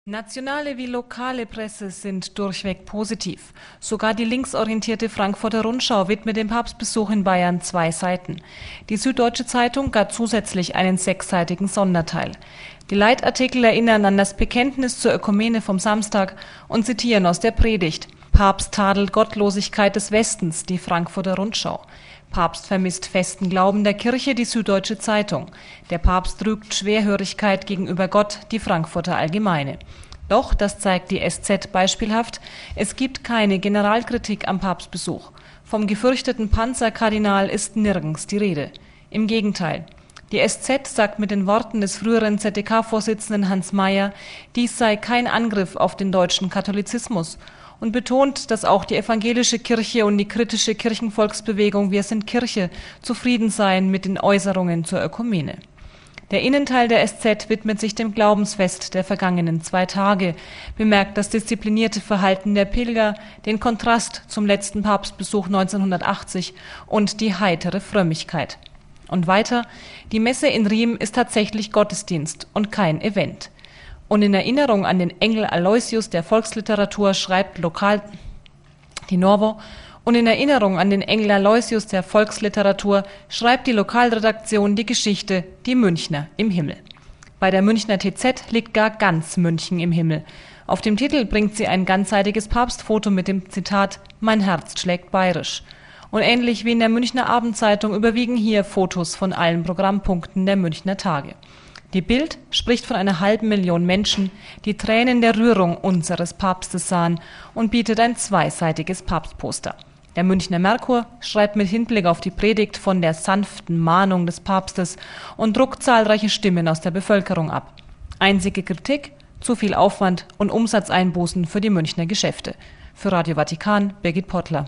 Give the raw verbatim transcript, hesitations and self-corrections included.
Nationale wie lokale Presse sind durchweg positiv. Sogar die linksorientierte Frankfurter Rundschau widmet dem Papstbesuch in Bayern zwei Seiten. Die Süddeutsche Zeitung gar zusätzlich einen sechsseitigen Sonderteil. Die Leitartikel erinnern an das Bekenntnis zur Ökumene vom Samstag und zitieren aus der Predigt: Papst tadelt Gottlosigkeit des Westens, die Frankfurter Rundschau. Papst vermisst festen Glauben der Kirche, die Süddeutsche Zeitung. Der Papst rügt Schwerhörigkeit gegenüber Gott, die Frankfurter Allgemeine. Doch, das zeigt die S Z beispielhaft, es gibt keine Generalkritik am Papstbesuch. Vom gefürchteten Panzerkardinal ist nirgends die Rede. Im Gegenteil. Die S Z sagt mit den Worten des früheren Z D K-Vorsitzenden Hans Mayer, dies sei kein Angriff auf den deutschen Katholizismus, und betont, dass auch die evangelische Kirche und die kritische Kirchenvolksbewegung Wir sind Kirche zufrieden seien mit den Äußerungen zur Ökumene. Der Innenteil der S Z widmet sich dem Glaubensfest der vergangenen zwei Tage, bemerkt das disziplinierte Verhalten der Pilger, den Kontrast zum letzten Papstbesuch neunzehnhundertachtzig und die heitere Frömmigkeit. Und weiter: Die Messe in Riem ist tatsächlich Gottesdienst und kein Event. Und in Erinnerung an den Engel Aloysius der Volksliteratur schreibt lokal die Norvo und in Erinnerung an den Engel Aloysius der Volksliteratur schreibt die Lokalredaktion die Geschichte Die Münchner im Himmel. Bei der Münchner T Z liegt gar ganz München im Himmel. Auf dem Titel bringt sie ein ganzseitiges Papstfoto mit dem Zitat Mein Herz schlägt bayerisch. Und ähnlich wie in der Münchner Abendzeitung überwiegen hier Fotos von allen Programmpunkten der Münchner Tage. Die Bild spricht von einer halben Million Menschen, die Tränen der Rührung unseres Papstes sahen, und bietet ein zweiseitiges Papstposter. Der Münchner Merkur schreibt mit Hinblick auf die Predigt von der sanften Mahnung des Papstes und druckt zahlreiche Stimmen aus der Bevölkerung ab. Einzige Kritik: zu viel Aufwand und Umsatzeinbußen für die Münchner Geschäfte. Für Radio Vatikan, Birgit Pottler.